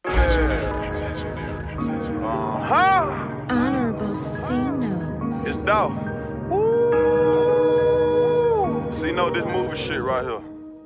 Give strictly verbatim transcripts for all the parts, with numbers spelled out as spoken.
Huh? Honorable C-Notes. It's Dolph. Ooh. C-Note this movie shit right here.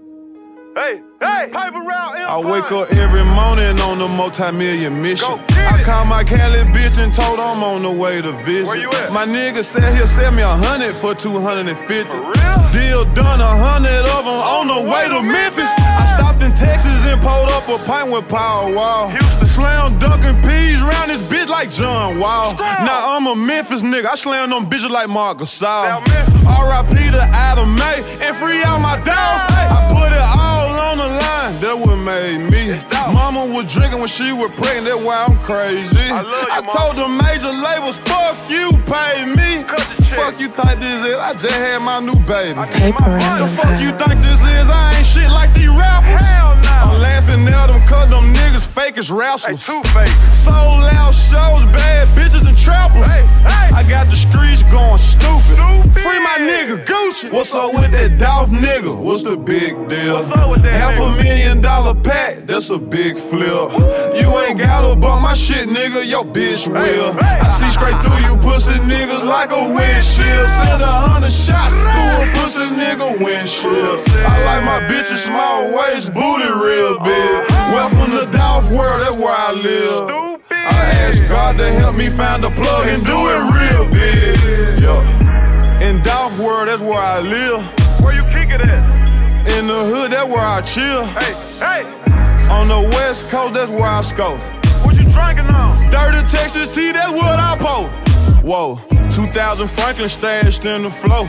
Hey, hey, pipe around Empire. I wake up every morning on a multi-million mission. Go get I it. call my Cali bitch and told I'm on the way to visit. Where you at? My nigga said he'll sell me a hundred for two hundred fifty. For real? Deal done, a hundred of them on the way to Memphis. I stopped in Texas and pulled up a pint with Power Wall. Houston. Slam dunking peas round this bitch like John Wall. Strong. Now I'm a Memphis nigga, I slam them bitches like Marc Gasol. South Memphis. R I P to Adam May and free out my dogs. I put it all on the line, that what made me. Mama was drinking when she was pregnant, that's why I'm crazy. I love you, I mama. told the major labels, fuck you, pay me. Cut the check. Fuck you think this is, I just had my new baby. Paper The Route fuck you Empire. think this is, I ain't shit like these rappers. Hell no. I'm laughing at them cause them niggas fake as Hey, wrestlers. Two-Face. Sold out shows, bad bitches and trappers. Hey, hey. I got the streets going stupid. Stupid. Free my nigga Gucci. What's up with that Dolph nigga? What's the big deal? What's up with that Half nigga? a million dollar pack, that's a big flip. You ain't gotta bump my shit, nigga, your bitch will. hey. I see straight through you pussy niggas like a windshield. Send a hundred shots through a pussy nigga windshield. I like my bitches small waist, booty real big. Welcome to Dolph world, that's where I live. Stupid. I asked God to help me find a plug and do it real big. Yo. In Dolph world, that's where I live. Where you kick it at? In the hood, that's where I chill. Hey, hey. On the west coast, that's where I scope. What you drinking on? Dirty Texas tea, that's what I pour. Whoa, two thousand Franklin stashed in the flow.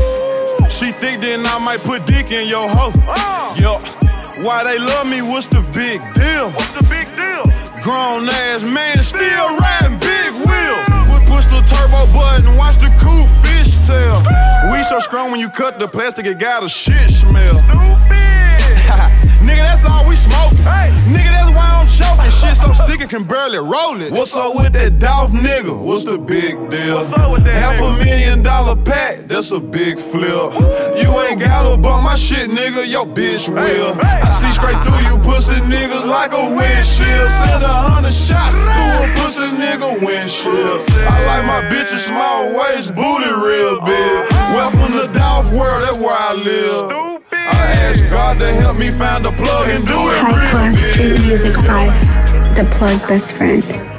She think then I might put dick in your hoe. Uh. Yo, why they love me, what's the big deal? What's the big deal? Grown ass man still riding big wheels. Put push the turbo button, watch the cool fish tail. We so strong when you cut the plastic, it got a shit smell. Stupid. Nigga, that's all we smoking. Hey. Nigga, that's why I'm choking. Shit so sticky, can barely roll it. What's up with that Dolph nigga? What's the big deal? What's up with that Half nigga? a million dollar pack, that's a big flip. You ain't gotta bump my shit, nigga, your bitch will. hey. I see straight through you pussy niggas like a windshield. Send a hundred shots through a pussy nigga windshield. I like my bitches small waist, booty real big. Welcome to Dolph world, that's where I live. I asked God to help me find a plug and do it High real Class big. Street Music five, The Plug Best Friend.